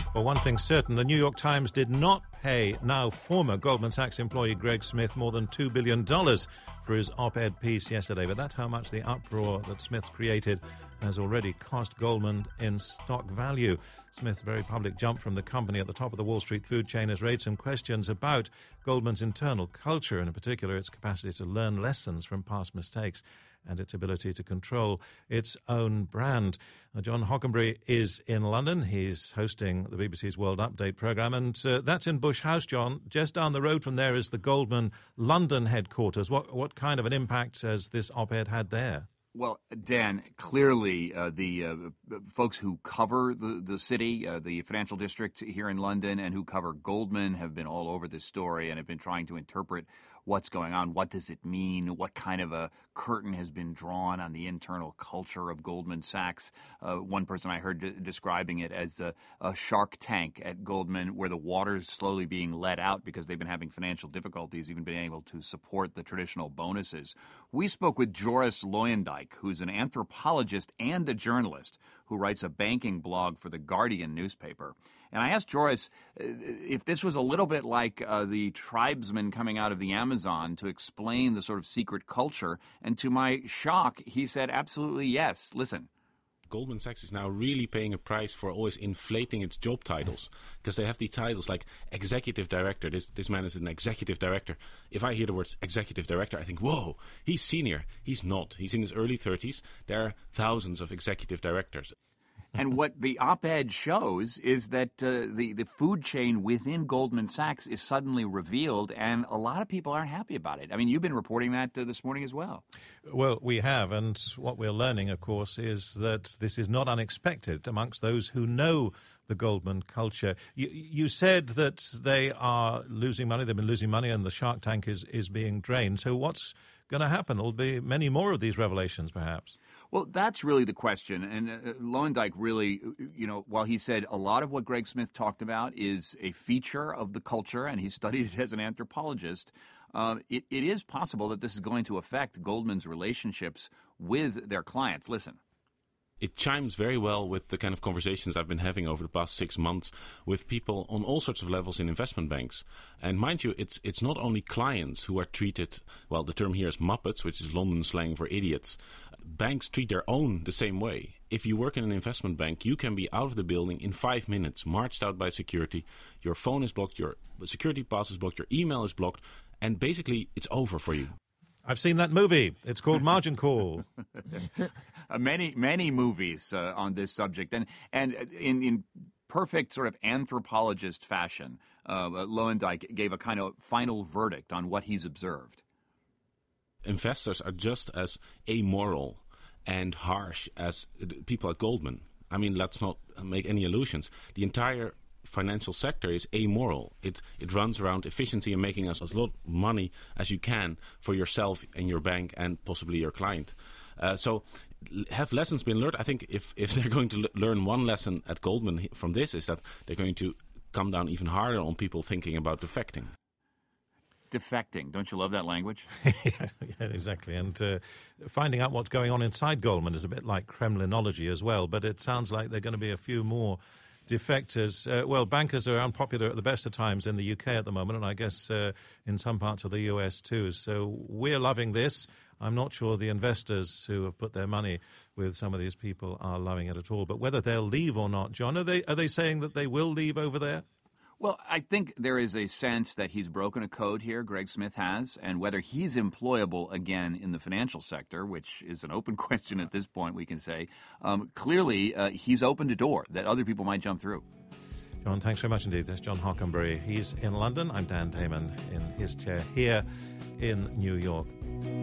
Well, one thing's certain, the New York Times did not pay now former Goldman Sachs employee Greg Smith more than $2 billion for his op-ed piece yesterday. But that's how much the uproar that Smith's created has already cost Goldman in stock value. Smith's very public jump from the company at the top of the Wall Street food chain has raised some questions about Goldman's internal culture, and in particular its capacity to learn lessons from past mistakes and its ability to control its own brand. Now, John Hockenberry is in London. He's hosting the BBC's World Update programme, and that's in Bush House, John. Just down the road from there is the Goldman London headquarters. What kind of an impact has this op-ed had there? Well, Dan, clearly the folks who cover the city, the financial district here in London, and who cover Goldman have been all over this story and have been trying to interpret what's going on. What does it mean? What kind of a curtain has been drawn on the internal culture of Goldman Sachs? One person I heard describing it as a shark tank at Goldman, where the water's slowly being let out because they've been having financial difficulties, even being able to support the traditional bonuses. We spoke with Joris Luijendijk, who's an anthropologist and a journalist who writes a banking blog for The Guardian newspaper. And I asked Joris if this was a little bit like the tribesmen coming out of the Amazon to explain the sort of secret culture. And to my shock, he said absolutely yes. Listen. Goldman Sachs is now really paying a price for always inflating its job titles, because they have these titles like executive director. This man is an executive director. If I hear the words executive director, I think, whoa, he's senior. He's not. He's in his early 30s. There are thousands of executive directors. And what the op-ed shows is that the food chain within Goldman Sachs is suddenly revealed, and a lot of people aren't happy about it. I mean, you've been reporting that this morning as well. Well, we have, and what we're learning, of course, is that this is not unexpected amongst those who know the Goldman culture. You said that they are losing money, they've been losing money, and the shark tank is being drained. So what's going to happen? There'll be many more of these revelations, perhaps. Well, that's really the question. And Luijendijk really, while he said a lot of what Greg Smith talked about is a feature of the culture, and he studied it as an anthropologist, it is possible that this is going to affect Goldman's relationships with their clients. Listen. It chimes very well with the kind of conversations I've been having over the past 6 months with people on all sorts of levels in investment banks. And mind you, it's not only clients who are treated, well, the term here is Muppets, which is London slang for idiots. Banks treat their own the same way. If you work in an investment bank, you can be out of the building in 5 minutes, marched out by security. Your phone is blocked, your security pass is blocked, your email is blocked, and basically it's over for you. I've seen that movie. It's called Margin Call. Many movies on this subject. And in perfect sort of anthropologist fashion, Luijendijk gave a kind of final verdict on what he's observed. Investors are just as amoral and harsh as people at Goldman. I mean, let's not make any illusions. The entire financial sector is amoral. It runs around efficiency and making us as lot of money as you can for yourself and your bank and possibly your client. So have lessons been learned? I think if they're going to learn one lesson at Goldman from this is that they're going to come down even harder on people thinking about defecting. Defecting. Don't you love that language? Yeah, exactly. And finding out what's going on inside Goldman is a bit like Kremlinology as well, but it sounds like there are going to be a few more defectors. Well, bankers are unpopular at the best of times in the UK at the moment, and I guess in some parts of the US too. So we're loving this. I'm not sure the investors who have put their money with some of these people are loving it at all. But whether they'll leave or not, John, are they saying that they will leave over there? Well, I think there is a sense that he's broken a code here, Greg Smith has, and whether he's employable again in the financial sector, which is an open question at this point, we can say, clearly he's opened a door that other people might jump through. John, thanks very much indeed. That's John Hockenberry. He's in London. I'm Dan Damon in his chair here in New York.